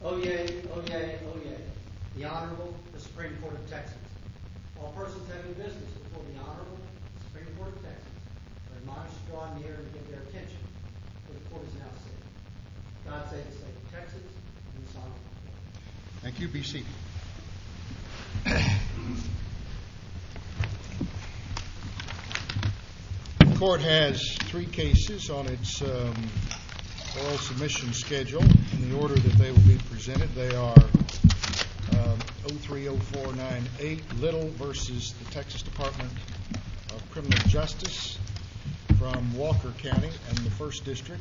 Oyez, oyez, oyez. The Honorable, the Supreme Court of Texas. All persons having business before the Honorable Supreme Court of Texas are admonished to draw near and give their attention, for the court is now sitting. God save the state of Texas and this honorable court. Thank you. Be seated. The court has 3 cases on its oral submission schedule in the order that they will be presented. They are 030498 Little versus the Texas Department of Criminal Justice from Walker County and the 1st District.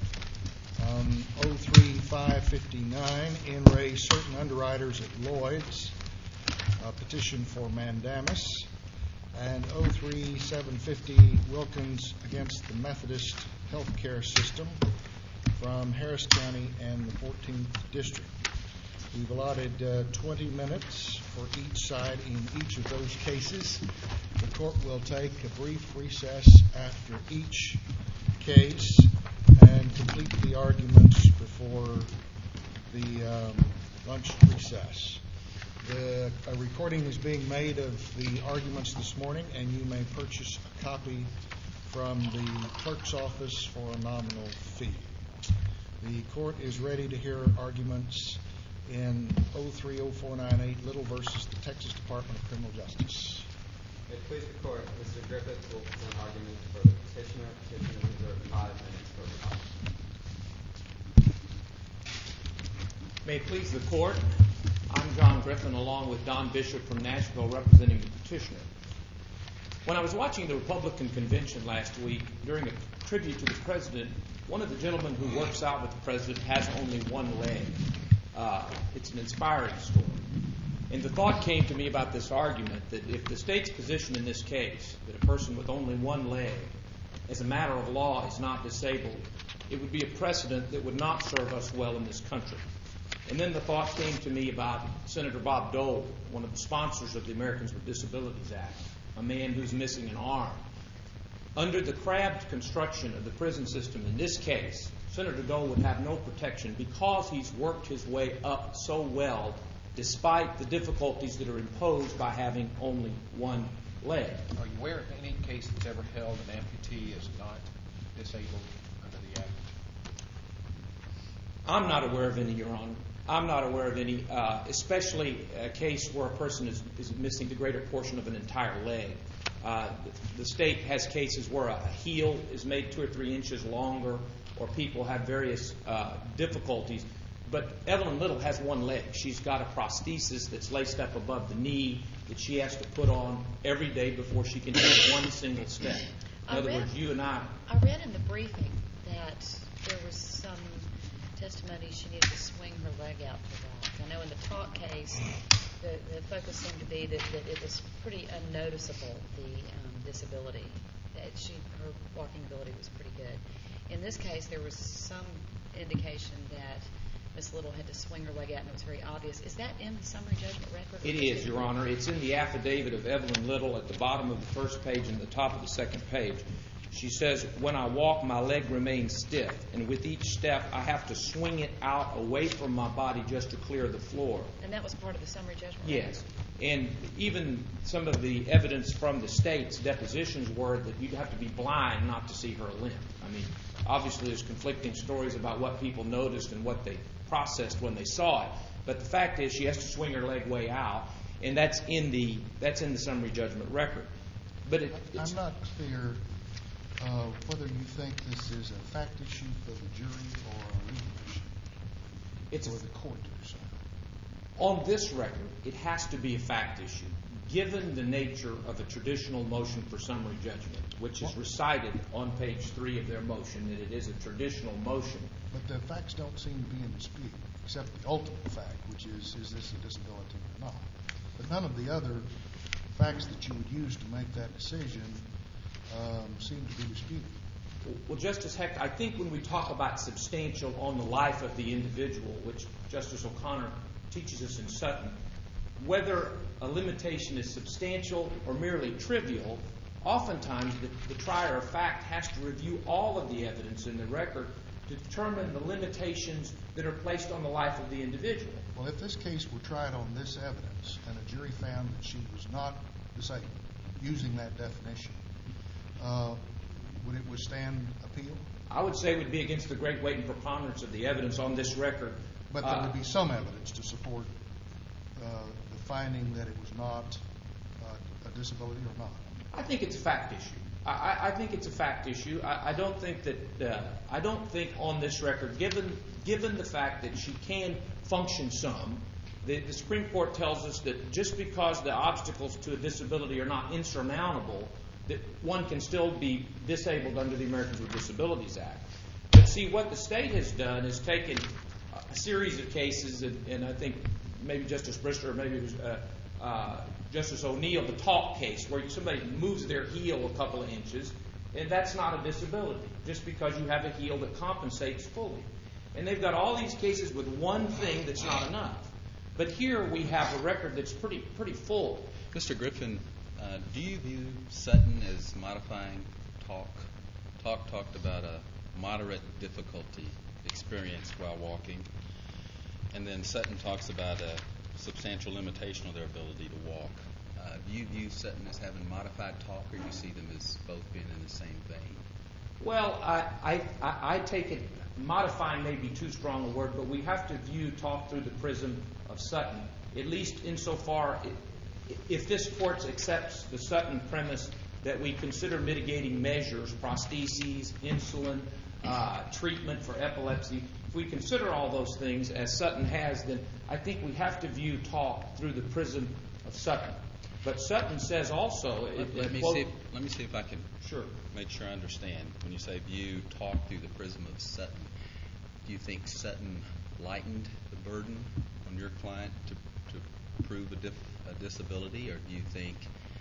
03559 in re certain underwriters at Lloyd's, petition for mandamus, and 03750 Wilkins against the Methodist Healthcare System from Harris County and the 14th District. We've allotted 20 minutes for each side in each of those cases. The court will take a brief recess after each case and complete the arguments before the lunch recess. A recording is being made of the arguments this morning, and you may purchase a copy from the clerk's office for a nominal fee. The court is ready to hear arguments in 030498 Little versus the Texas Department of Criminal Justice. May it please the court, Mr. Griffith will present arguments for the petitioner. Petitioner will reserve 5 minutes for rebuttal. May it please the court, I'm John Griffin along with Don Bishop from Nashville representing the petitioner. When I was watching the Republican convention last week during a tribute to the president, one of the gentlemen who works out with the president has only one leg. It's an inspiring story. And the thought came to me about this argument that if the state's position in this case, that a person with only one leg, as a matter of law, is not disabled, it would be a precedent that would not serve us well in this country. And then the thought came to me about Senator Bob Dole, one of the sponsors of the Americans with Disabilities Act, a man who's missing an arm. Under the crabbed construction of the prison system in this case, Senator Dole would have no protection because he's worked his way up so well despite the difficulties that are imposed by having only one leg. Are you aware of any case that's ever held an amputee is not disabled under the Act? I'm not aware of any, Your Honor. I'm not aware of any, especially a case where a person is missing the greater portion of an entire leg. The state has cases where a heel is made 2 or 3 inches longer, or people have various difficulties. But Evelyn Little has one leg. She's got a prosthesis that's laced up above the knee that she has to put on every day before she can take one single step. In other words, you and I read in the briefing that there was some testimony she needed to swing her leg out to walk. I know in the Talk case, the focus seemed to be that it was pretty unnoticeable, the disability. That her walking ability was pretty good. In this case, there was some indication that Ms. Little had to swing her leg out, and it was very obvious. Is that in the summary judgment record? It is, Your Honor. It's in the affidavit of Evelyn Little at the bottom of the first page and the top of the second page. She says, when I walk, my leg remains stiff, and with each step, I have to swing it out away from my body just to clear the floor. And that was part of the summary judgment record? Yes. And even some of the evidence from the state's depositions were that you'd have to be blind not to see her limp. I mean, obviously there's conflicting stories about what people noticed and what they processed when they saw it. But the fact is she has to swing her leg way out, and that's in the summary judgment record. But I'm not clear whether you think this is a fact issue for the jury or a legal issue for the court to decide. On this record, it has to be a fact issue, given the nature of a traditional motion for summary judgment, which is recited on page 3 of their motion, that it is a traditional motion. But the facts don't seem to be in dispute, except the ultimate fact, which is this a disability or not? But none of the other facts that you would use to make that decision seem to be disputed. Well, Justice Hecht, I think when we talk about substantial on the life of the individual, which Justice O'Connor teaches us in Sutton, whether a limitation is substantial or merely trivial, oftentimes the trier of fact has to review all of the evidence in the record to to determine the limitations that are placed on the life of the individual. Well, if this case were tried on this evidence and a jury found that she was not disabled, using that definition, would it withstand appeal? I would say it would be against the great weight and preponderance of the evidence on this record. But there would be some evidence to support the finding that it was not a disability or not. I think it's a fact issue. I think it's a fact issue. I don't think that. I don't think on this record, given the fact that she can function some, the Supreme Court tells us that just because the obstacles to a disability are not insurmountable, that one can still be disabled under the Americans with Disabilities Act. But see, what the state has done is taken a series of cases, and I think maybe Justice Brister or maybe it was Justice O'Neill, the talk case, where somebody moves their heel a couple of inches, and that's not a disability, just because you have a heel that compensates fully. And they've got all these cases with one thing that's not enough. But here we have a record that's pretty full. Mr. Griffin, do you view Sutton as modifying talk? Talk talked about a moderate difficulty experienced while walking, and then Sutton talks about a substantial limitation of their ability to walk. Do you view Sutton as having modified talk, or do you see them as both being in the same vein? Well, I take it, modifying may be too strong a word, but we have to view talk through the prism of Sutton, at least insofar, if this Court accepts the Sutton premise that we consider mitigating measures, prostheses, insulin, treatment for epilepsy, if we consider all those things as Sutton has, then I think we have to view talk through the prism of Sutton. But Sutton says also... Let me see if I can make sure I understand. When you say view talk through the prism of Sutton, do you think Sutton lightened the burden on your client to prove a disability, or do you think,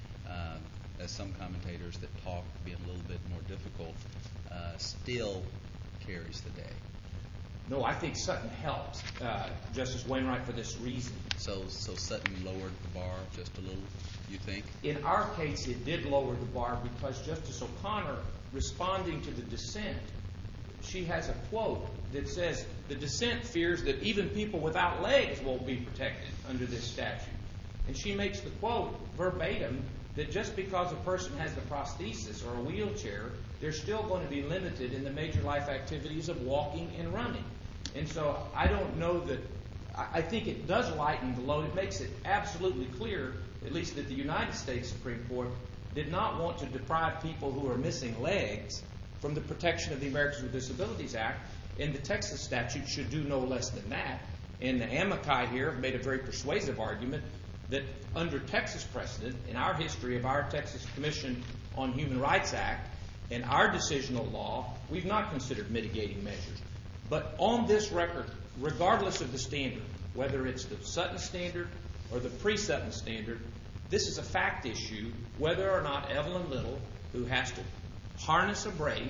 as some commentators, that talk being a little bit more difficult still carries the day? No, I think Sutton helps Justice Wainwright for this reason. So Sutton lowered the bar just a little, you think? In our case, it did lower the bar because Justice O'Connor, responding to the dissent, she has a quote that says, the dissent fears that even people without legs won't be protected under this statute. And she makes the quote verbatim that just because a person has the prosthesis or a wheelchair, they're still going to be limited in the major life activities of walking and running. And so I don't know that, I think it does lighten the load. It makes it absolutely clear, at least that the United States Supreme Court did not want to deprive people who are missing legs from the protection of the Americans with Disabilities Act, and the Texas statute should do no less than that. And the amici here have made a very persuasive argument that under Texas precedent, in our history of our Texas Commission on Human Rights Act, and our decisional law, we've not considered mitigating measures. But on this record, regardless of the standard, whether it's the Sutton standard or the pre-Sutton standard, this is a fact issue whether or not Evelyn Little, who has to harness a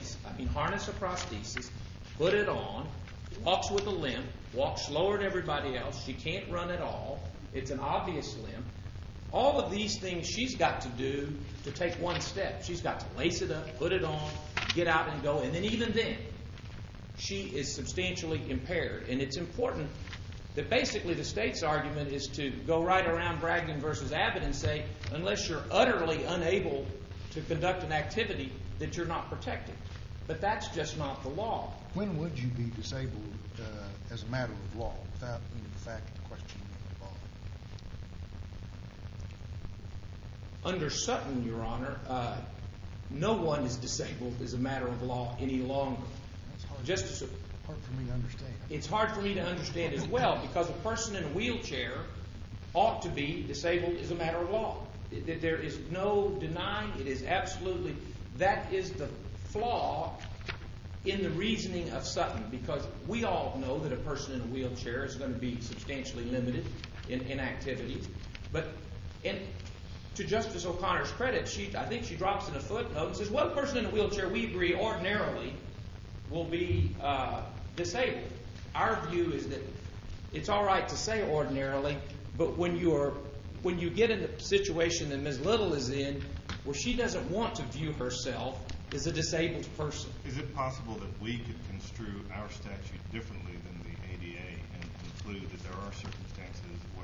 prosthesis, put it on, walks with a limp, walks slower than everybody else, she can't run at all, it's an obvious limp. All of these things she's got to do to take one step. She's got to lace it up, put it on, get out and go, and then even then, she is substantially impaired. And it's important that basically the state's argument is to go right around Bragdon versus Abbott and say, unless you're utterly unable to conduct an activity, that you're not protected. But that's just not the law. When would you be disabled as a matter of law without any fact question being involved? Under Sutton, Your Honor, no one is disabled as a matter of law any longer. That's hard for me to understand. It's hard for me to understand as well, because a person in a wheelchair ought to be disabled as a matter of law. There is no denying. It is absolutely, that is the flaw in the reasoning of Sutton, because we all know that a person in a wheelchair is going to be substantially limited in activities. But to Justice O'Connor's credit, I think she drops in a footnote and says, well, a person in a wheelchair, we agree, ordinarily will be disabled. Our view is that it's all right to say ordinarily, but when you get in the situation that Ms. Little is in, where she doesn't want to view herself is a disabled person. Is it possible that we could construe our statute differently than the ADA and conclude that there are circumstances where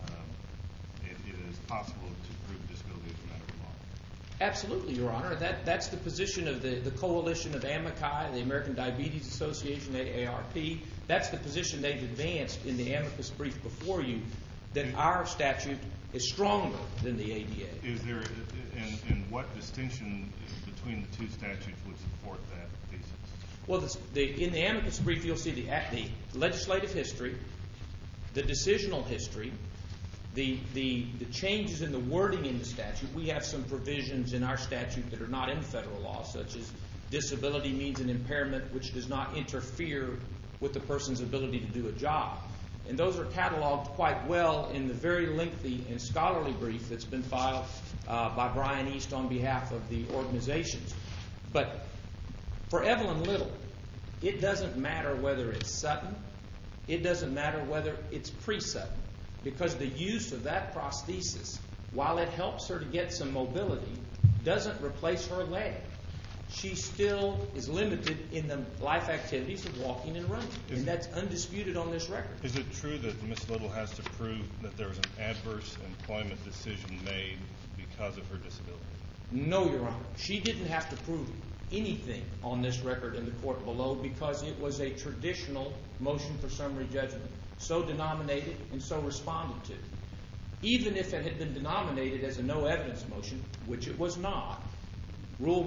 it is possible to prove disability as a matter of law? Absolutely, Your Honor. That's the position of the coalition of AMICI, the American Diabetes Association, AARP. That's the position they've advanced in the amicus brief before you, that our statute is stronger than the ADA. Is there, and what distinction between the two statutes would support that thesis? Well, in the amicus brief, you'll see the legislative history, the decisional history, the changes in the wording in the statute. We have some provisions in our statute that are not in federal law, such as disability means an impairment which does not interfere with the person's ability to do a job. And those are cataloged quite well in the very lengthy and scholarly brief that's been filed by Brian East on behalf of the organizations. But for Evelyn Little, it doesn't matter whether it's Sutton. It doesn't matter whether it's pre-Sutton, because the use of that prosthesis, while it helps her to get some mobility, doesn't replace her leg. She still is limited in the life activities of walking and running, and that's undisputed on this record. Is it true that Ms. Little has to prove that there was an adverse employment decision made because of her disability? No, Your Honor. She didn't have to prove anything on this record in the court below because it was a traditional motion for summary judgment, so denominated and so responded to. Even if it had been denominated as a no evidence motion, which it was not, Rule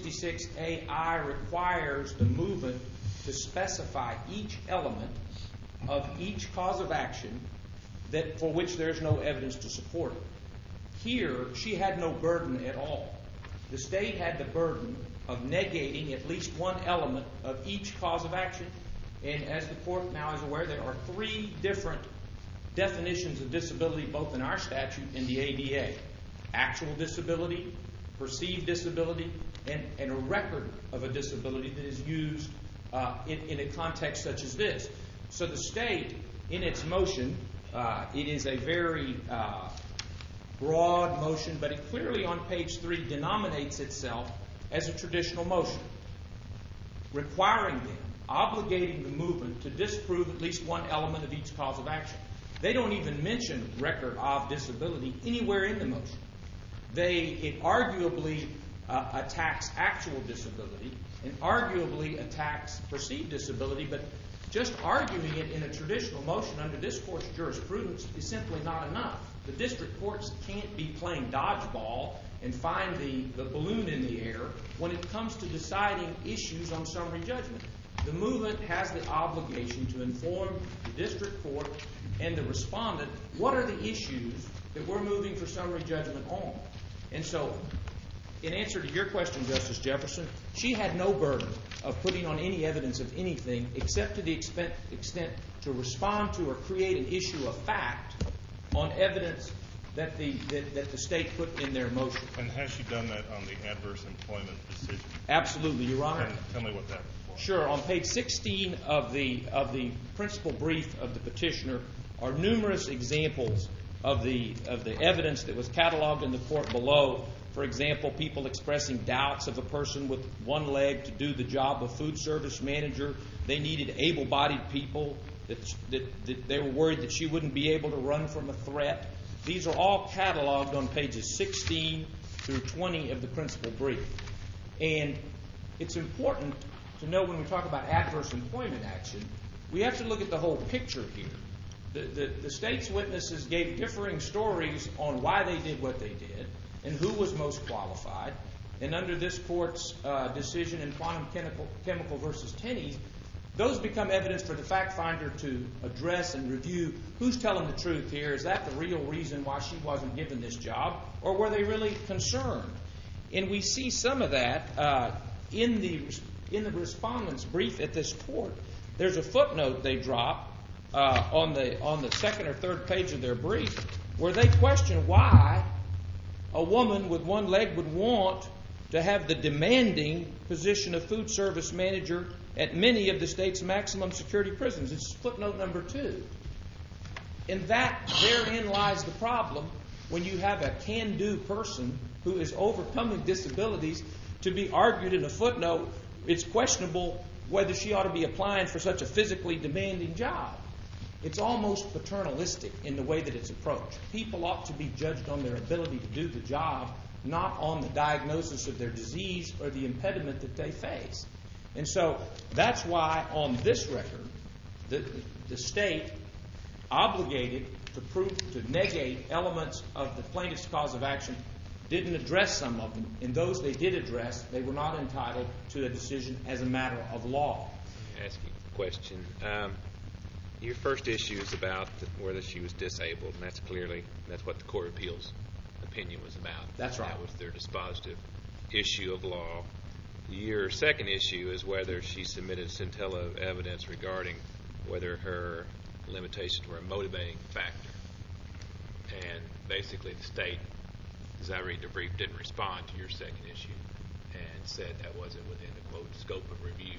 166AI requires the movement to specify each element of each cause of action for which there is no evidence to support it. Here, she had no burden at all. The state had the burden of negating at least one element of each cause of action, and as the court now is aware, there are 3 different definitions of disability both in our statute and the ADA. Actual disability, perceived disability, and a record of a disability that is used in a context such as this. So the state, in its motion, it is a very broad motion, but it clearly on page 3 denominates itself as a traditional motion, requiring them, obligating the movement to disprove at least one element of each cause of action. They don't even mention record of disability anywhere in the motion. It arguably attacks actual disability and arguably attacks perceived disability, but just arguing it in a traditional motion under this court's jurisprudence is simply not enough. The district courts can't be playing dodgeball and find the balloon in the air when it comes to deciding issues on summary judgment. The movement has the obligation to inform the district court and the respondent what are the issues that we're moving for summary judgment on. And so, in answer to your question, Justice Jefferson, she had no burden of putting on any evidence of anything except to the extent to respond to or create an issue of fact on evidence that the state put in their motion. And has she done that on the adverse employment decision? Absolutely, Your Honor. Tell me what that was. Sure. On page 16 of the principal brief of the petitioner are numerous examples of the evidence that was cataloged in the court below. For example, people expressing doubts of a person with one leg to do the job of food service manager. They needed able-bodied people. That they were worried that she wouldn't be able to run from a threat. These are all cataloged on pages 16 through 20 of the principal brief. And it's important to know when we talk about adverse employment action, we have to look at the whole picture here. The state's witnesses gave differing stories on why they did what they did and who was most qualified. And under this court's decision in Quantum Chemical versus Tenney's, those become evidence for the fact finder to address and review who's telling the truth here. Is that the real reason why she wasn't given this job? Or were they really concerned? And we see some of that in the respondent's brief at this court. There's a footnote they drop on the second or third page of their brief where they question why a woman with one leg would want to have the demanding position of food service manager at many of the state's maximum security prisons. It's footnote number 2. And therein lies the problem when you have a can-do person who is overcoming disabilities to be argued in a footnote, it's questionable whether she ought to be applying for such a physically demanding job. It's almost paternalistic in the way that it's approached. People ought to be judged on their ability to do the job, not on the diagnosis of their disease or the impediment that they face. And so that's why on this record, the state obligated to negate elements of the plaintiff's cause of action didn't address some of them. In those they did address, they were not entitled to a decision as a matter of law. Let me ask you a question. Your first issue is about whether she was disabled, and that's what the Court of Appeals opinion was about. That's right. That was their dispositive issue of law. Your second issue is whether she submitted scintilla of evidence regarding whether her limitations were a motivating factor. And basically the state, as I read the brief, didn't respond to your second issue and said that wasn't within the, quote, scope of review.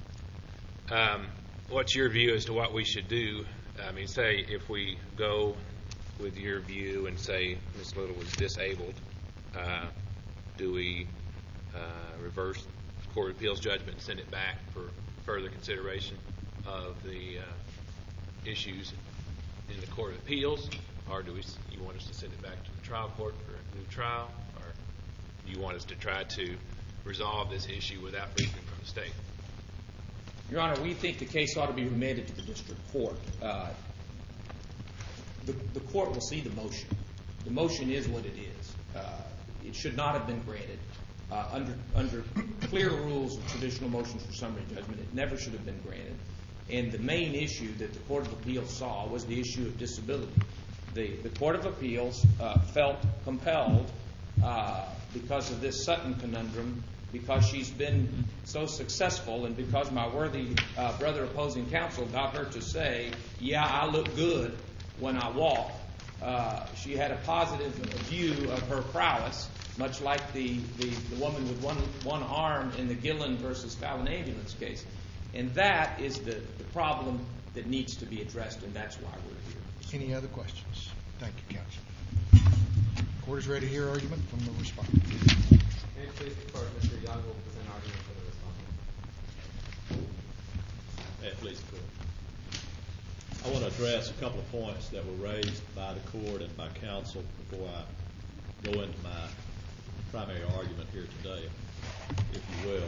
What's your view as to what we should do? I mean, say if we go with your view and say Ms. Little was disabled, do we reverse the Court of Appeals judgment and send it back for further consideration of the issues in the Court of Appeals? Or do you want us to send it back to the trial court for a new trial? Or do you want us to try to resolve this issue without briefing from the state? Your Honor, we think the case ought to be remanded to the district court. The court will see the motion. The motion is what it is. It should not have been granted. Under clear rules of traditional motions for summary judgment, it never should have been granted. And the main issue that the Court of Appeals saw was the issue of disability. The Court of Appeals felt compelled, because of this Sutton conundrum, because she's been so successful and because my worthy brother opposing counsel got her to say, yeah, I look good when I walk. She had a positive view of her prowess, much like the woman with one arm in the Gillen versus Fallon ambulance case. And that is the problem that needs to be addressed, and that's why we're here. Any other questions? Thank you, counsel. Court is ready to hear argument from the respondent. May it please the Court, Mr. Young will present argument for the respondent. May it please the Court. I want to address a couple of points that were raised by the Court and by counsel before I go into my primary argument here today, if you will.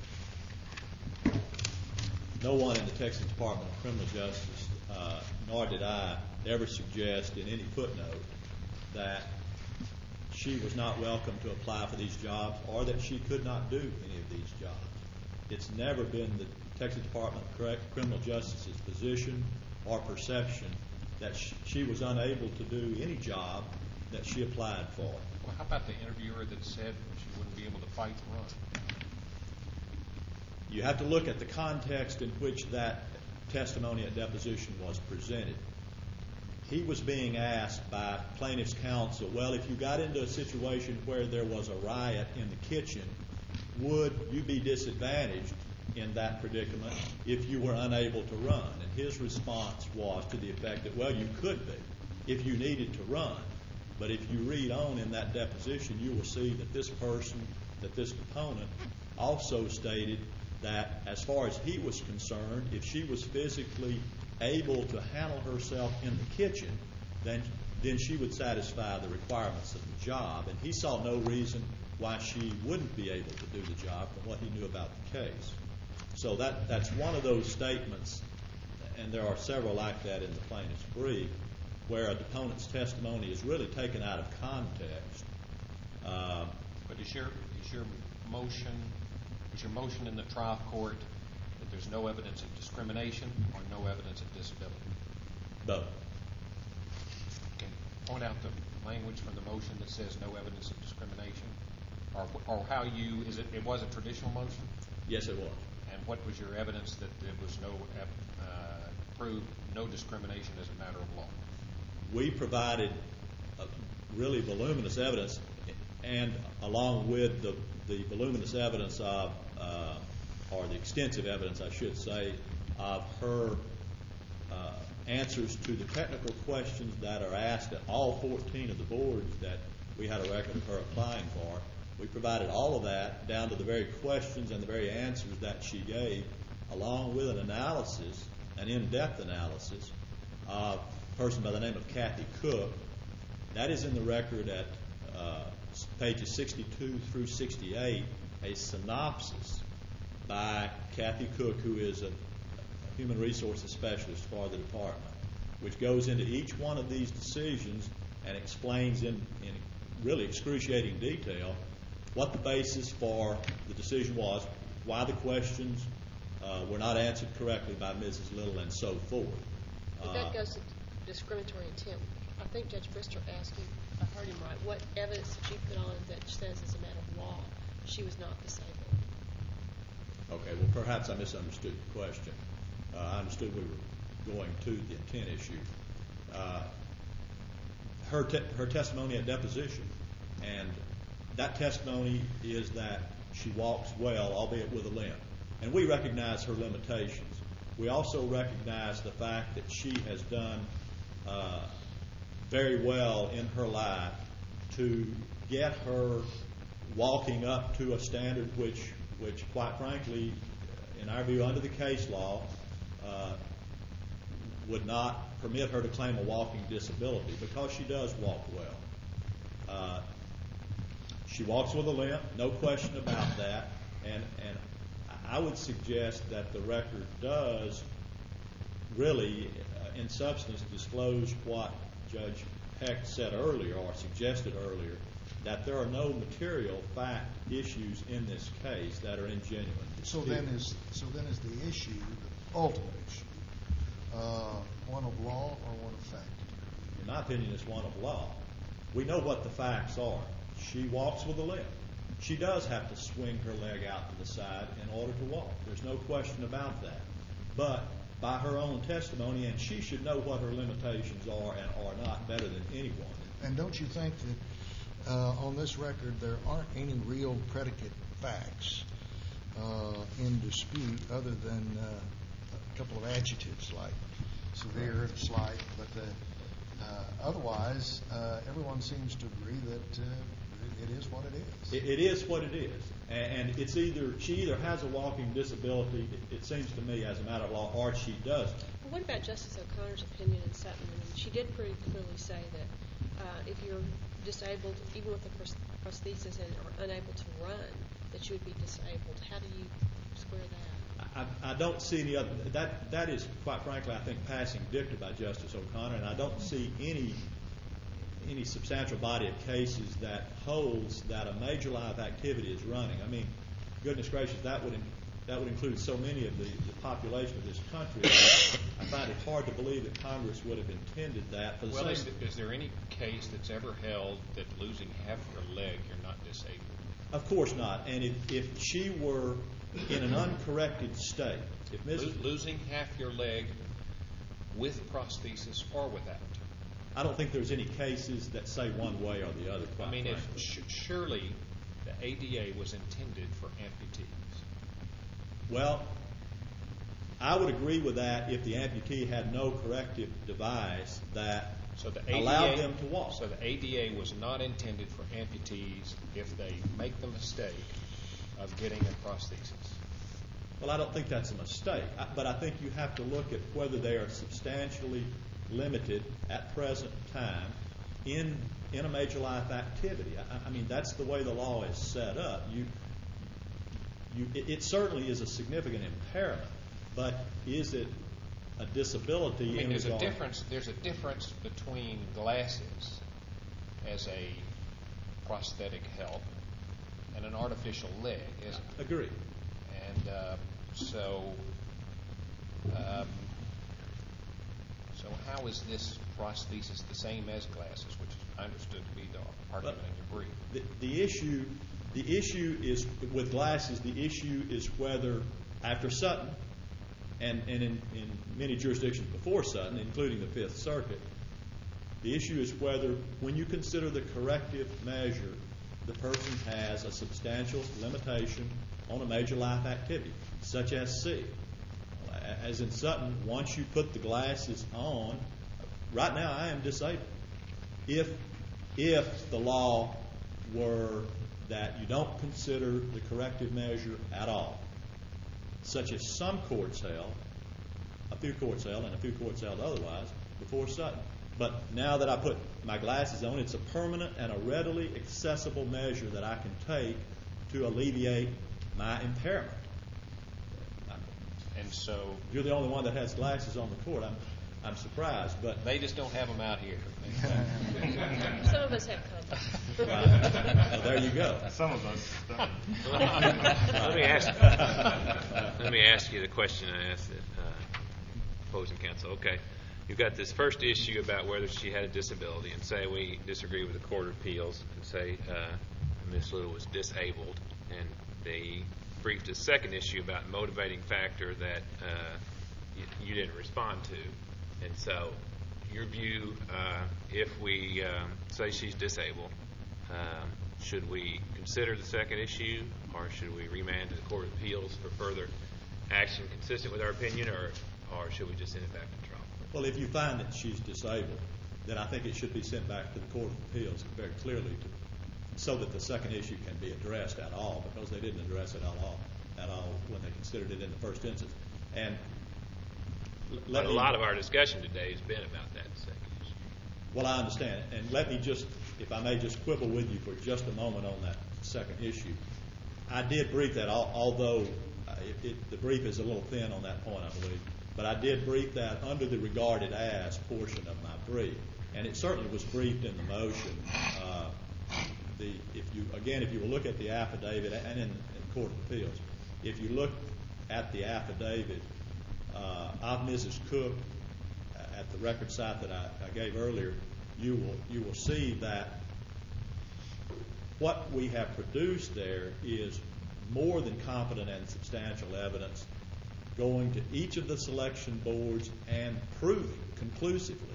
No one in the Texas Department of Criminal Justice, nor did I ever suggest in any footnote that she was not welcome to apply for these jobs or that she could not do any of these jobs. It's never been the Texas Department of Criminal Justice's position or perception that she was unable to do any job that she applied for. Well, how about the interviewer that said she wouldn't be able to fight the run? You have to look at the context in which that testimony at deposition was presented. He was being asked by plaintiff's counsel, well, if you got into a situation where there was a riot in the kitchen, would you be disadvantaged in that predicament if you were unable to run? And his response was to the effect that, well, you could be if you needed to run. But if you read on in that deposition, you will see that this person, that this opponent, also stated that as far as he was concerned, if she was physically able to handle herself in the kitchen, then she would satisfy the requirements of the job. And he saw no reason why she wouldn't be able to do the job from what he knew about the case. So that's one of those statements, and there are several like that in the plaintiff's brief, where a opponent's testimony is really taken out of context. But is your motion in the trial court that there's no evidence of discrimination or no evidence of disability? Both. Can you point out the language from the motion that says no evidence of discrimination? Or how you, it was a traditional motion? Yes, it was. And what was your evidence that there was proved no discrimination as a matter of law? We provided really voluminous evidence, and along with the voluminous evidence of, or the extensive evidence, I should say, of her answers to the technical questions that are asked at all 14 of the boards that we had a record of her applying for, We provided all of that down to the very questions and the very answers that she gave, along with an analysis, an in-depth analysis of a person by the name of Kathy Cook. That is in the record at pages 62 through 68, a synopsis by Kathy Cook, who is a human resources specialist for the department, which goes into each one of these decisions and explains in really excruciating detail what the basis for the decision was, why the questions were not answered correctly by Mrs. Little, and so forth. If that goes to discriminatory intent, I think Judge Brister asked you, if I heard him right, what evidence did you put on that says as a matter of law she was not disabled? Okay, well, perhaps I misunderstood the question. I understood we were going to the intent issue. Her testimony at deposition, and that testimony is that she walks well, albeit with a limp. And we recognize her limitations. We also recognize the fact that she has done very well in her life to get her walking up to a standard which quite frankly, in our view, under the case law, would not permit her to claim a walking disability, because she does walk well. She walks with a limp, no question about that, and I would suggest that the record does really, in substance, disclose what Judge Peck said earlier, or suggested earlier, that there are no material fact issues in this case that are ingenuine. So then is the issue, the ultimate issue, one of law or one of fact? In my opinion, it's one of law. We know what the facts are. She walks with a limp. She does have to swing her leg out to the side in order to walk. There's no question about that. But by her own testimony, and she should know what her limitations are and are not better than anyone. And don't you think that on this record there aren't any real predicate facts in dispute other than a couple of adjectives like severe and slight, but otherwise everyone seems to agree that it is what it is. It is what it is. And it's she either has a walking disability, it seems to me, as a matter of law, or she doesn't. Well, what about Justice O'Connor's opinion in Sutton? I mean, she did pretty clearly say that if you're disabled, even with a prosthesis and are unable to run, that you would be disabled. How do you square that? I don't see any other. That is, quite frankly, I think passing dicta by Justice O'Connor, and I don't see any substantial body of cases that holds that a major life activity is running. I mean, goodness gracious, that would include so many of the population of this country. I find it hard to believe that Congress would have intended that. For the Well, same is there any case that's ever held that losing half your leg, you're not disabled? Of course not. And if she were in an uncorrected state, if Mrs. Losing half your leg with prosthesis or without? I don't think there's any cases that say one way or the other. I mean, surely the ADA was intended for amputees. Well, I would agree with that if the amputee had no corrective device that allowed them to walk. So the ADA was not intended for amputees if they make the mistake of getting a prosthesis. Well, I don't think that's a mistake, but I think you have to look at whether they are substantially limited at present time in a major life activity. I mean, that's the way the law is set up. It certainly is a significant impairment, but is it a disability? I mean, there's a difference between glasses as a prosthetic help and an artificial leg, isn't it? Agreed. And so how is this prosthesis the same as glasses, which I understood to be the argument in your brief? The issue is, with glasses, the issue is whether, after Sutton, and in many jurisdictions before Sutton, including the Fifth Circuit, the issue is whether, when you consider the corrective measure, the person has a substantial limitation on a major life activity, such as see. As in Sutton, once you put the glasses on, right now I am disabled. If the law were that you don't consider the corrective measure at all, such as some courts held, a few courts held, and a few courts held otherwise, before Sutton. But now that I put my glasses on, it's a permanent and a readily accessible measure that I can take to alleviate my impairment. And so You're the only one that has glasses on the court. I'm surprised, but they just don't have them out here. Some of us have contacts. well, there you go. Some of us. Let me ask you the question I asked the opposing counsel. Okay, you've got this first issue about whether she had a disability, and say we disagree with the Court of Appeals and say Ms. Little was disabled, and they briefed a second issue about motivating factor that you didn't respond to. And so your view, if we say she's disabled, should we consider the second issue, or should we remand to the Court of Appeals for further action consistent with our opinion, or should we just send it back to trial? Well, if you find that she's disabled, then I think it should be sent back to the Court of Appeals very clearly so that the second issue can be addressed at all, because they didn't address it at all when they considered it in the first instance. And But a lot of our discussion today has been about that second issue. Well, I understand. And let me just, if I may just quibble with you for just a moment on that second issue. I did brief that, although the brief is a little thin on that point, I believe. But I did brief that under the regarded as portion of my brief. And it certainly was briefed in the motion. If you will look at the affidavit, and in the Court of Appeals, if you look at the affidavit of Mrs. Cook at the record site that I gave earlier, you will see that what we have produced there is more than competent and substantial evidence going to each of the selection boards and proving conclusively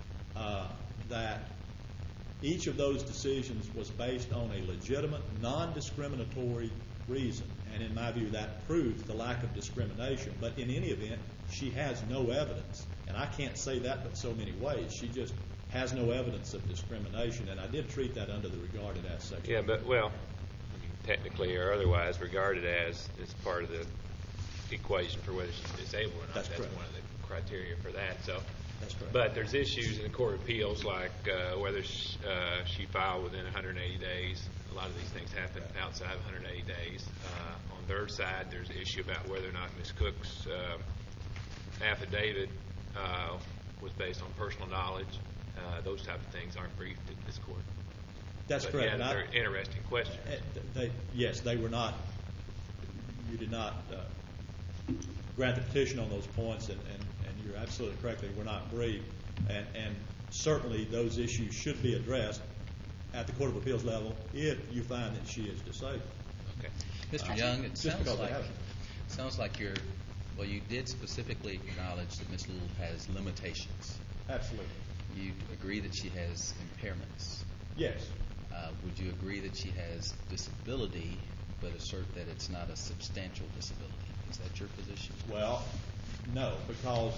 that each of those decisions was based on a legitimate, non-discriminatory reason. And in my view, that proves the lack of discrimination. But in any event, she has no evidence. And I can't say that but so many ways. She just has no evidence of discrimination. And I did treat that under the regarded as section. Yeah, but, well, technically or otherwise, regarded as is part of the equation for whether she's disabled or not. That's correct. One of the criteria for that. So, That's correct. But there's issues in the Court of Appeals like whether she filed within 180 days. A lot of these things happen outside of 180 days. On their side, there's an issue about whether or not Ms. Cook's affidavit was based on personal knowledge. Those type of things aren't briefed in this court. That's but correct. Yeah, they're interesting questions. Yes, they were not. You did not grant the petition on those points, and you're absolutely correct. They were not briefed, and certainly those issues should be addressed at the Court of Appeals level if you find that she is disabled. Okay. Mr. Young, it sounds like you did specifically acknowledge that Ms. Little has limitations. Absolutely. You agree that she has impairments. Yes. Would you agree that she has disability, but assert that it's not a substantial disability? Is that your position? Well, no, because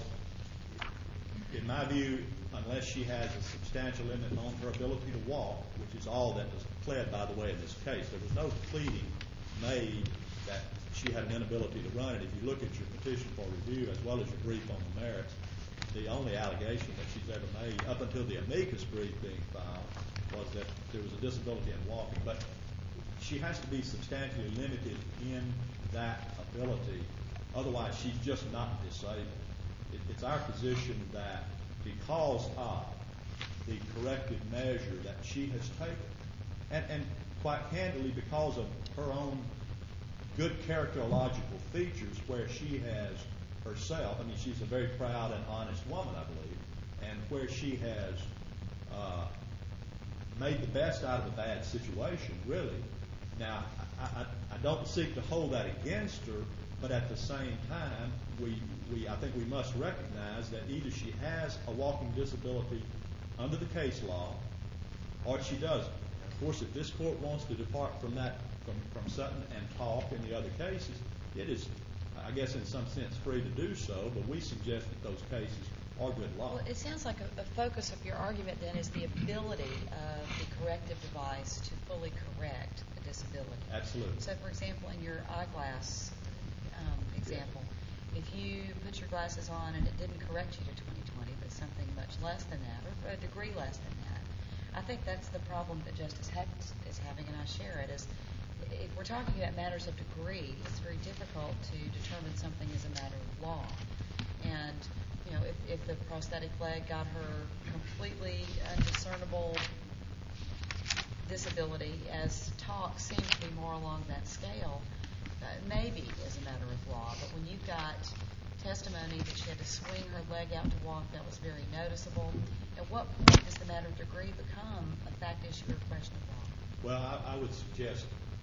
in my view, unless she has a substantial limit on her ability to walk, which is all that was pled, by the way, in this case, there was no pleading made that she had an inability to run. And if you look at your petition for review as well as your brief on the merits, the only allegation that she's ever made up until the amicus brief being filed was that there was a disability in walking. But she has to be substantially limited in that ability. Otherwise, she's just not disabled. It's our position that because of the corrective measure that she has taken, and quite candidly because of her own good characterological features where she has herself, I mean, she's a very proud and honest woman, I believe, and where she has made the best out of a bad situation, really. Now, I don't seek to hold that against her, but at the same time, I think we must recognize that either she has a walking disability under the case law, or she doesn't. Of course, if this court wants to depart from that, from Sutton and talk in the other cases, it is, I guess, in some sense free to do so, but we suggest that those cases or good law. Well, it sounds like a focus of your argument then is the ability of the corrective device to fully correct a disability. Absolutely. So, for example, in your eyeglass example, if you put your glasses on and it didn't correct you to 20/20, but something much less than that, or a degree less than that, I think that's the problem that Justice Hecht is having, and I share it, is if we're talking about matters of degree, it's very difficult to determine something as a matter of law. And, you know, if the prosthetic leg got her completely undiscernible disability, as talk seems to be more along that scale, maybe as a matter of law. But when you've got testimony that she had to swing her leg out to walk, that was very noticeable. At what point does the matter of degree become a fact issue or question of law? Well, I would suggest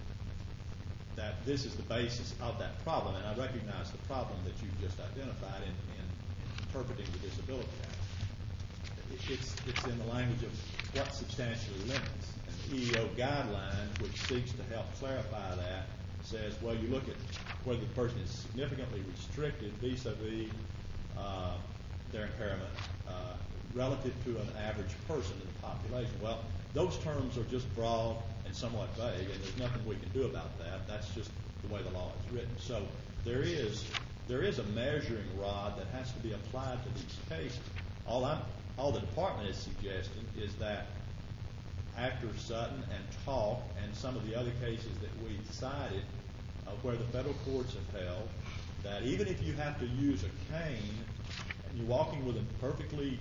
that this is the basis of that problem, and I recognize the problem that you just identified in interpreting the Disability Act. It's in the language of what substantially limits. And the EEO guideline, which seeks to help clarify that, says, well, you look at whether the person is significantly restricted vis-a-vis their impairment relative to an average person in the population. Well, those terms are just broad and somewhat vague, and there's nothing we can do about that. That's just the way the law is written. So there is a measuring rod that has to be applied to these cases. All the department is suggesting is that after Sutton and Talk and some of the other cases that we cited, where the federal courts have held that even if you have to use a cane and you're walking with a perfectly,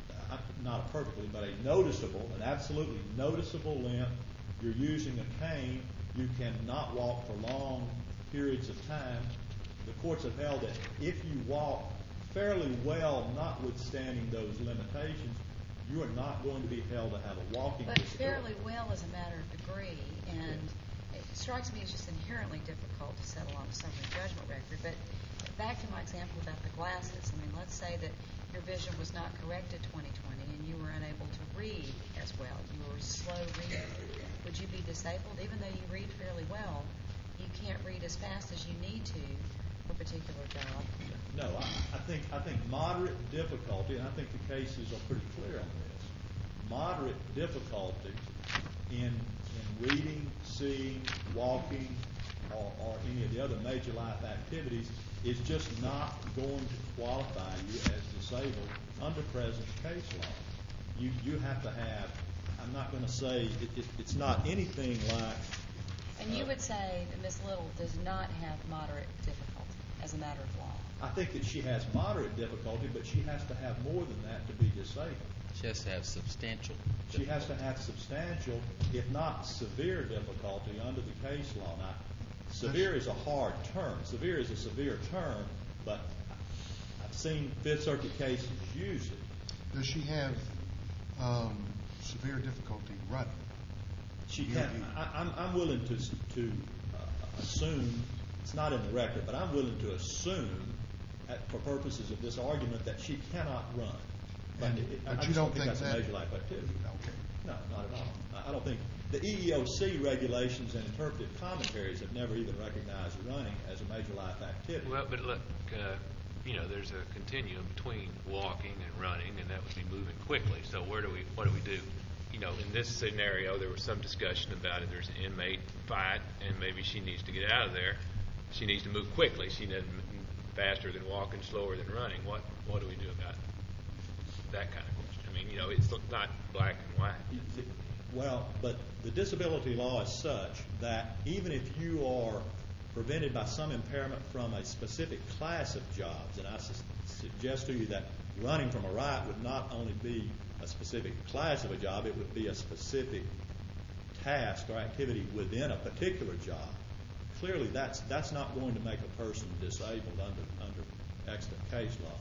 not perfectly, but a noticeable, an absolutely noticeable limp, you're using a cane, you cannot walk for long periods of time. The courts have held that if you walk fairly well, notwithstanding those limitations, you are not going to be held to have a walking disability. But fairly well is a matter of degree, and it strikes me as just inherently difficult to settle on a summary judgment record. But back to my example about the glasses. I mean, let's say that your vision was not corrected 20/20 and you were unable to read as well. You were a slow reader. Would you be disabled? Even though you read fairly well, you can't read as fast as you need to for a particular job. No, I think moderate difficulty, and I think the cases are pretty clear on this. Moderate difficulty in reading, seeing, walking, or any of the other major life activities is just not going to qualify you as disabled under present case law. You have to have, I'm not going to say, it's not anything like... And you would say that Ms. Little does not have moderate difficulty as a matter of law. I think that she has moderate difficulty, but she has to have more than that to be disabled. She has to have substantial difficulty. She has to have substantial, if not severe difficulty under the case law. Now, severe is a hard term. Severe is a severe term, but I've seen Fifth Circuit cases use it. Does she have severe difficulty running? She can. I'm willing to assume, it's not in the record, but I'm willing to assume, for purposes of this argument, that she cannot run. But you don't think that's that... a major life activity. Okay. No, not at all. I don't think... The EEOC regulations and interpretive commentaries have never even recognized running as a major life activity. Well, but look, there's a continuum between walking and running, and that would be moving quickly. So what do we do? In this scenario, there was some discussion about it. There's an inmate fight, and maybe she needs to get out of there. She needs to move quickly. She doesn't faster than walking, slower than running. What do we do about that kind of question? I mean, it's not black and white. Well, but the disability law is such that even if you are prevented by some impairment from a specific class of jobs, and I suggest to you that running from a riot would not only be a specific class of a job, it would be a specific task or activity within a particular job. Clearly, that's not going to make a person disabled under extant case law.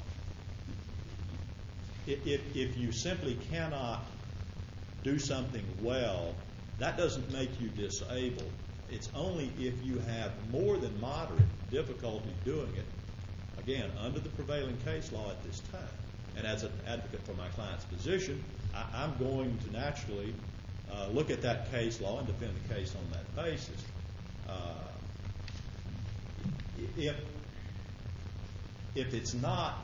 If you simply cannot do something well, that doesn't make you disabled. It's only if you have more than moderate difficulty doing it, again, under the prevailing case law at this time. And as an advocate for my client's position, I'm going to naturally look at that case law and defend the case on that basis. If it's not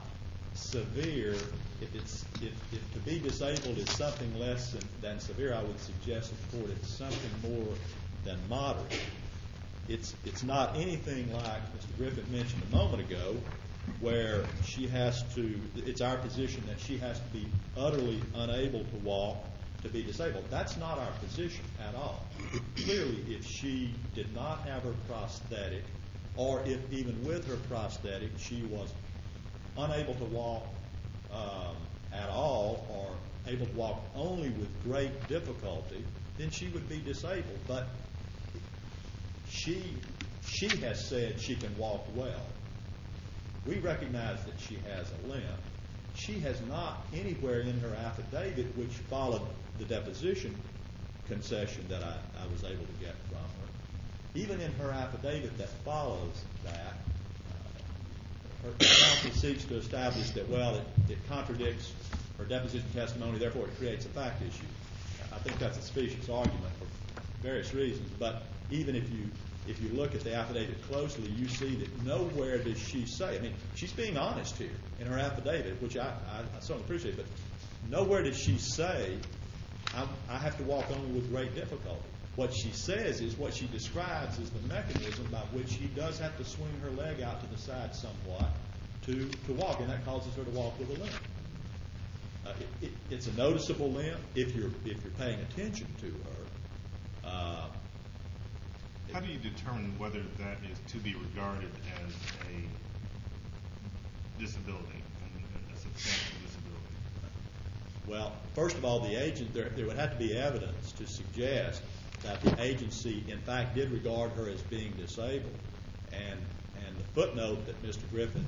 severe, if to be disabled is something less than severe, I would suggest to the court it's something more than moderate. It's not anything like Mr. Griffith mentioned a moment ago, where she has to, it's our position that she has to be utterly unable to walk to be disabled. That's not our position at all. Clearly, if she did not have her prosthetic, or if even with her prosthetic she was unable to walk at all, or able to walk only with great difficulty, then she would be disabled. But she has said she can walk well. We recognize that she has a limp. She has not anywhere in her affidavit, which followed the deposition concession that I was able to get from her, even in her affidavit that follows that, her counsel seeks to establish that, well, it contradicts her deposition testimony, therefore it creates a fact issue. I think that's a specious argument for various reasons, but even if you look at the affidavit closely, you see that nowhere does she say, I mean, she's being honest here in her affidavit, which I certainly appreciate, but nowhere does she say, I have to walk only with great difficulty. What she says is, what she describes is the mechanism by which she does have to swing her leg out to the side somewhat to walk, and that causes her to walk with a limp. It's a noticeable limp if you're paying attention to her. How do you determine whether that is to be regarded as a disability, a substantial disability? Well, first of all, there would have to be evidence to suggest that the agency, in fact, did regard her as being disabled. And the footnote that Mr. Griffin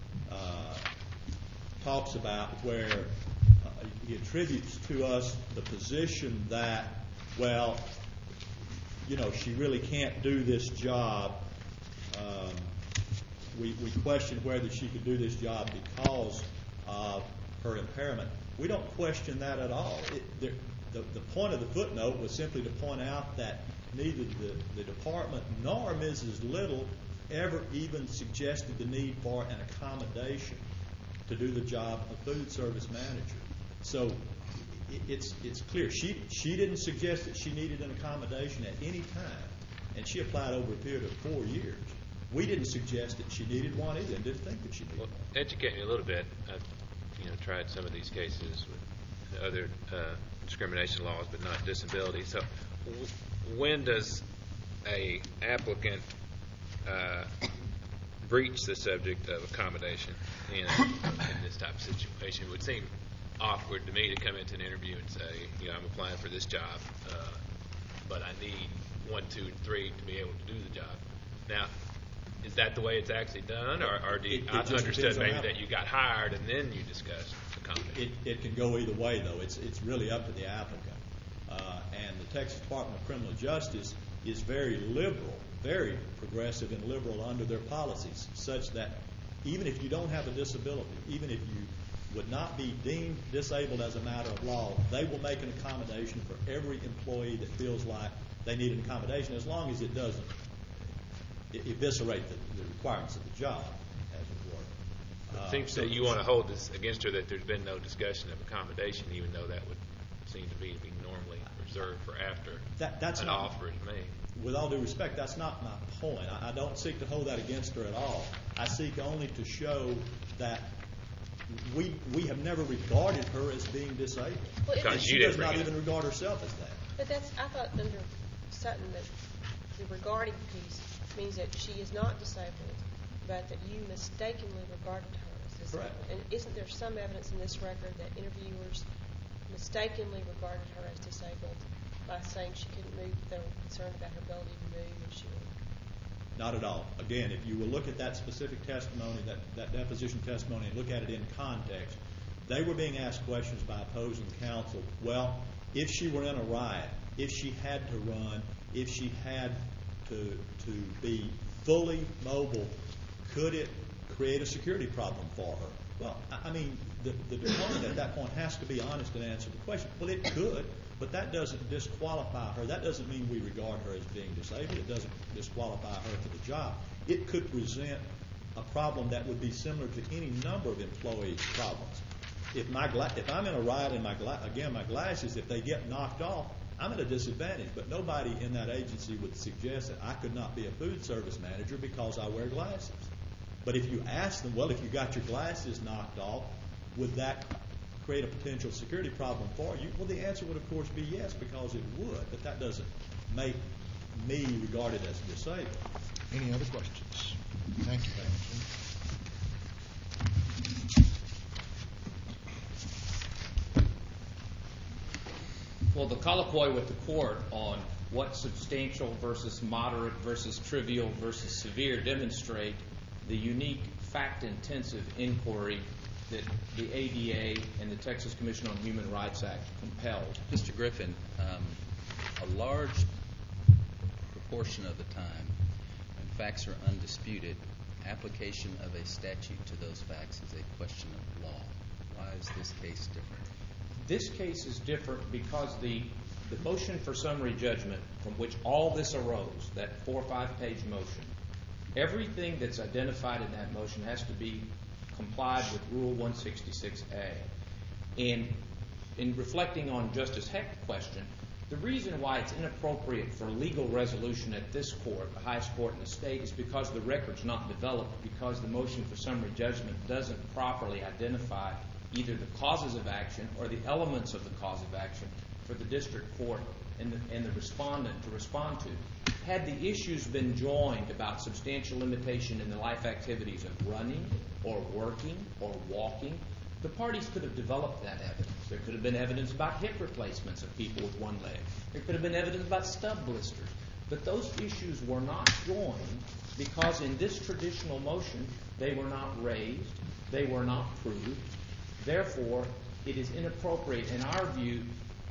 talks about, where he attributes to us the position that, well, she really can't do this job. We question whether she could do this job because of her impairment. We don't question that at all. The point of the footnote was simply to point out that neither the department nor Mrs. Little ever even suggested the need for an accommodation to do the job of food service manager. So it's clear. She didn't suggest that she needed an accommodation at any time, and she applied over a period of 4 years. We didn't suggest that she needed one either, and didn't think that she needed one. Educate me a little bit. I've tried some of these cases with other discrimination laws, but not disability. So when does a applicant breach the subject of accommodation in this type of situation? It would seem awkward to me to come into an interview and say, I'm applying for this job, but I need 1, 2, and 3 to be able to do the job. Now, is that the way it's actually done, or do you understood maybe that you got hired and then you discussed accommodation? It can go either way, though. It's really up to the applicant. And the Texas Department of Criminal Justice is very liberal, very progressive and liberal under their policies, such that even if you don't have a disability, even if you would not be deemed disabled as a matter of law, they will make an accommodation for every employee that feels like they need an accommodation, as long as it doesn't eviscerate the requirements of the job, as it were. It seems that you want to hold this against her, that there's been no discussion of accommodation, even though that would seem to be normally reserved for after an offer is made. With all due respect, that's not my point. I don't seek to hold that against her at all. I seek only to show that we have never regarded her as being disabled. Because she does not even regard herself as that. But I thought under Sutton that the regarding piece means that she is not disabled, but that you mistakenly regarded her as disabled. Correct. And isn't there some evidence in this record that interviewers mistakenly regarded her as disabled by saying she couldn't move, they were concerned about her ability to move, and she would? Not at all. Again, if you will look at that specific testimony, that deposition testimony, and look at it in context, they were being asked questions by opposing counsel. Well, if she were in a riot, if she had to run, if she had to be fully mobile, could it create a security problem for her? Well, I mean, the department at that point has to be honest and answer the question. Well, it could, but that doesn't disqualify her. That doesn't mean we regard her as being disabled. It doesn't disqualify her for the job. It could present a problem that would be similar to any number of employee problems. If I'm in a ride and my glasses, if they get knocked off, I'm at a disadvantage. But nobody in that agency would suggest that I could not be a food service manager because I wear glasses. But if you ask them, well, if you got your glasses knocked off, would that create a potential security problem for you? Well, the answer would, of course, be yes, because it would. But that doesn't make me regarded as disabled. Any other questions? Thank you, Congressman. Well, the colloquy with the court on what substantial versus moderate versus trivial versus severe demonstrate the unique fact-intensive inquiry that the ADA and the Texas Commission on Human Rights Act compelled. Mr. Griffin, a large proportion of the time, when facts are undisputed, application of a statute to those facts is a question of law. Why is this case different? This case is different because the motion for summary judgment from which all this arose, that 4 or 5 page motion, everything that's identified in that motion has to be complied with Rule 166A. And in reflecting on Justice Hecht's question, the reason why it's inappropriate for legal resolution at this court, the highest court in the state, is because the record's not developed, because the motion for summary judgment doesn't properly identify either the causes of action or the elements of the cause of action for the district court and the respondent to respond to. Had the issues been joined about substantial limitation in the life activities of running or working or walking, the parties could have developed that evidence. There could have been evidence about hip replacements of people with one leg. There could have been evidence about stub blisters. But those issues were not joined because in this traditional motion they were not raised, they were not proved. Therefore, it is inappropriate in our view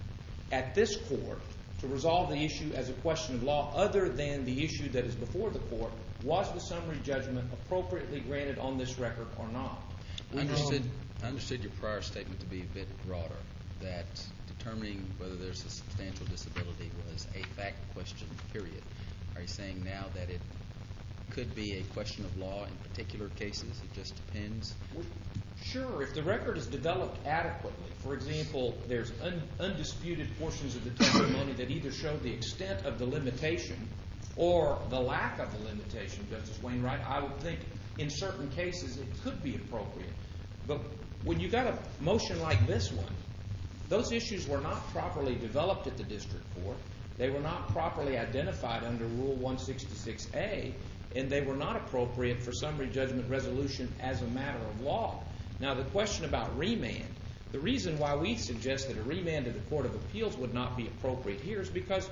at this court to resolve the issue as a question of law other than the issue that is before the court. Was the summary judgment appropriately granted on this record or not? I understood your prior statement to be a bit broader, that determining whether there's a substantial disability was a fact question, period. Are you saying now that it could be a question of law in particular cases? It just depends? Sure, if the record is developed adequately. For example, there's undisputed portions of the testimony that either show the extent of the limitation or the lack of the limitation, Justice Wainwright. I would think in certain cases it could be appropriate. But when you got a motion like this one, those issues were not properly developed at the district court. They were not properly identified under Rule 166A, and they were not appropriate for summary judgment resolution as a matter of law. Now, the question about remand, the reason why we suggest that a remand to the Court of Appeals would not be appropriate here is because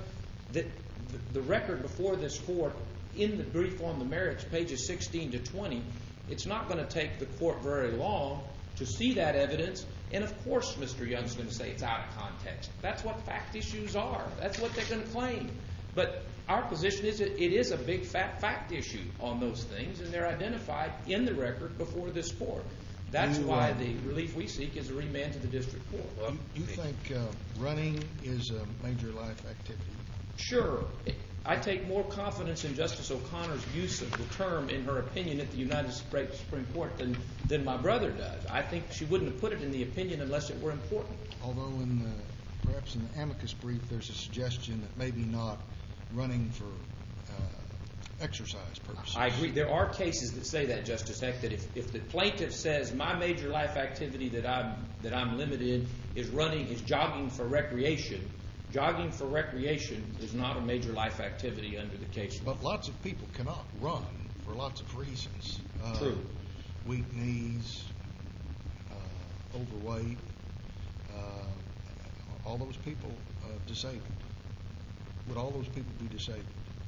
the record before this court in the brief on the merits, pages 16 to 20, it's not going to take the court very long to see that evidence. And, of course, Mr. Young's going to say it's out of context. That's what fact issues are. That's what they're going to claim. But our position is that it is a big fact issue on those things, and they're identified in the record before this court. That's why the relief we seek is a remand to the district court. You think running is a major life activity? Sure. I take more confidence in Justice O'Connor's use of the term in her opinion at the United States Supreme Court than my brother does. I think she wouldn't have put it in the opinion unless it were important. Although perhaps in the amicus brief there's a suggestion that maybe not running for exercise purposes. I agree. There are cases that say that, Justice Hecht, that if the plaintiff says my major life activity that I'm limited in is running, is jogging for recreation, jogging for recreation is not a major life activity under the case law. But lots of people cannot run for lots of reasons. True. Weak knees, overweight, all those people disabled. Would all those people be disabled?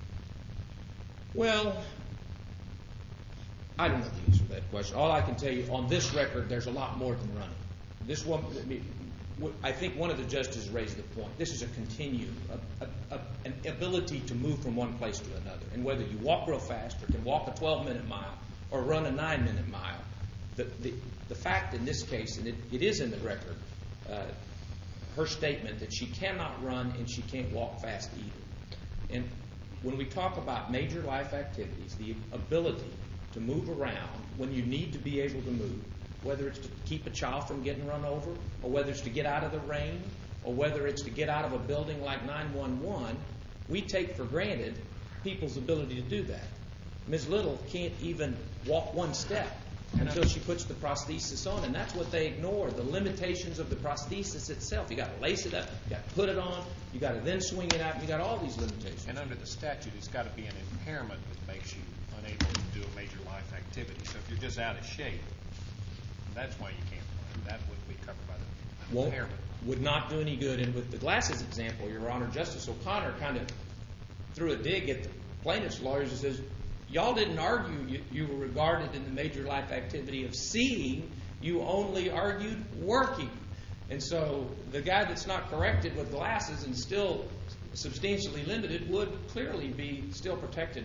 Well, I don't know the answer to that question. All I can tell you, on this record, there's a lot more than running. This one, I think one of the justices raised the point. This is a continuum, an ability to move from one place to another. And whether you walk real fast or can walk a 12-minute mile or run a 9-minute mile, the fact in this case, and it is in the record, her statement that she cannot run and she can't walk fast either. And when we talk about major life activities, the ability to move around when you need to be able to move, whether it's to keep a child from getting run over, or whether it's to get out of the rain, or whether it's to get out of a building like 911, we take for granted people's ability to do that. Ms. Little can't even walk one step until she puts the prosthesis on, and that's what they ignore, the limitations of the prosthesis itself. You got to lace it up, you got to put it on, you got to then swing it out, and you got all these limitations. And under the statute, it's got to be an impairment that makes you unable to do a major life activity. So if you're just out of shape, that's why you can't run. That would be covered by the impairment. Would not do any good. And with the glasses example, Your Honor, Justice O'Connor kind of threw a dig at the plaintiff's lawyers and says, y'all didn't argue you were regarded in the major life activity of seeing, you only argued working. And so the guy that's not corrected with glasses and still substantially limited would clearly be still protected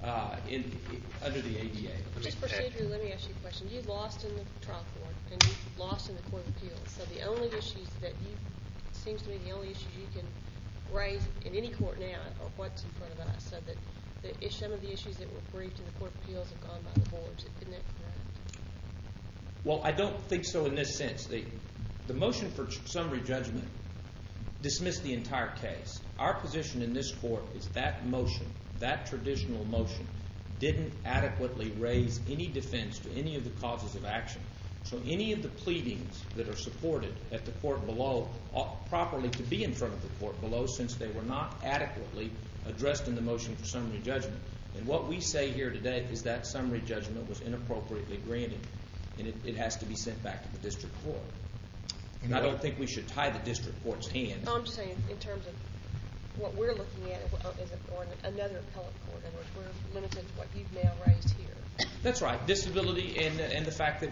under the ADA. Just procedurally, let me ask you a question. You lost in the trial court and you lost in the Court of Appeals. So the only issues that seems to me the only issues you can raise in any court now are what's in front of us. So that some of the issues that were briefed in the Court of Appeals have gone by the boards. Isn't that correct? Well, I don't think so in this sense. The motion for summary judgment dismissed the entire case. Our position in this court is that motion, that traditional motion, didn't adequately raise any defense to any of the causes of action. So any of the pleadings that are supported at the court below ought properly to be in front of the court below, since they were not adequately addressed in the motion for summary judgment. And what we say here today is that summary judgment was inappropriately granted, and it has to be sent back to the district court. And I don't think we should tie the district court's hands. No, I'm just saying in terms of what we're looking at or another appellate court, in which we're limited to what you've now raised here. That's right. Disability and the fact that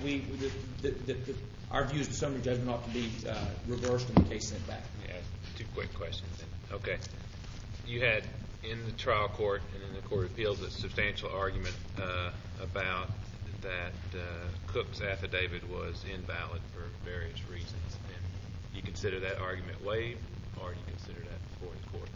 our views of summary judgment ought to be reversed and the case sent back. Yeah, two quick questions then. Okay. You had in the trial court and in the Court of Appeals a substantial argument about that Cook's affidavit was invalid for various reasons. And you consider that argument waived, or do you consider that before the court?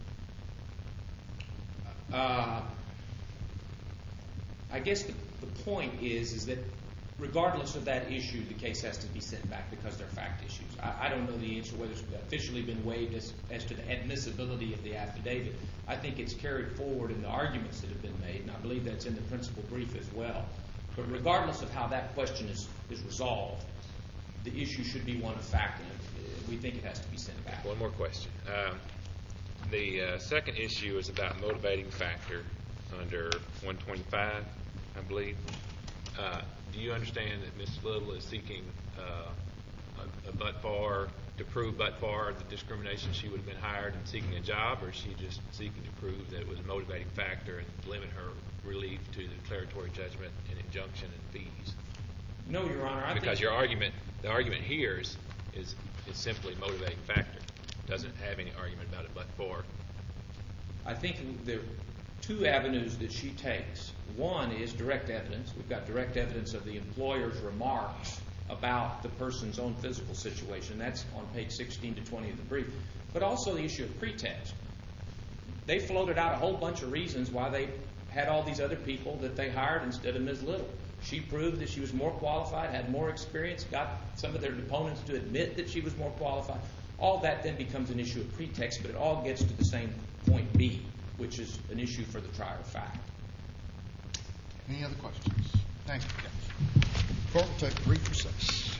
I guess the point is that regardless of that issue, the case has to be sent back because they're fact issues. I don't know the answer whether it's officially been waived as to the admissibility of the affidavit. I think it's carried forward in the arguments that have been made, and I believe that's in the principal brief as well. But regardless of how that question is resolved, the issue should be one of fact, and we think it has to be sent back. One more question. The second issue is about motivating factor under 125, I believe. Do you understand that Ms. Little is seeking a but-for, to prove but-for the discrimination she would have been hired and seeking a job, or is she just seeking to prove that it was a motivating factor and limit her relief to the declaratory judgment and injunction and fees? No, Your Honor. Because the argument here is simply a motivating factor. It doesn't have any argument about it but-for. I think there are two avenues that she takes. One is direct evidence. We've got direct evidence of the employer's remarks about the person's own physical situation. That's on page 16 to 20 of the brief. But also the issue of pretext. They floated out a whole bunch of reasons why they had all these other people that they hired instead of Ms. Little. She proved that she was more qualified, had more experience, got some of their opponents to admit that she was more qualified. All that then becomes an issue of pretext, but it all gets to the same point B, which is an issue for the trier of fact. Any other questions? Thank you. Court will take a brief recess.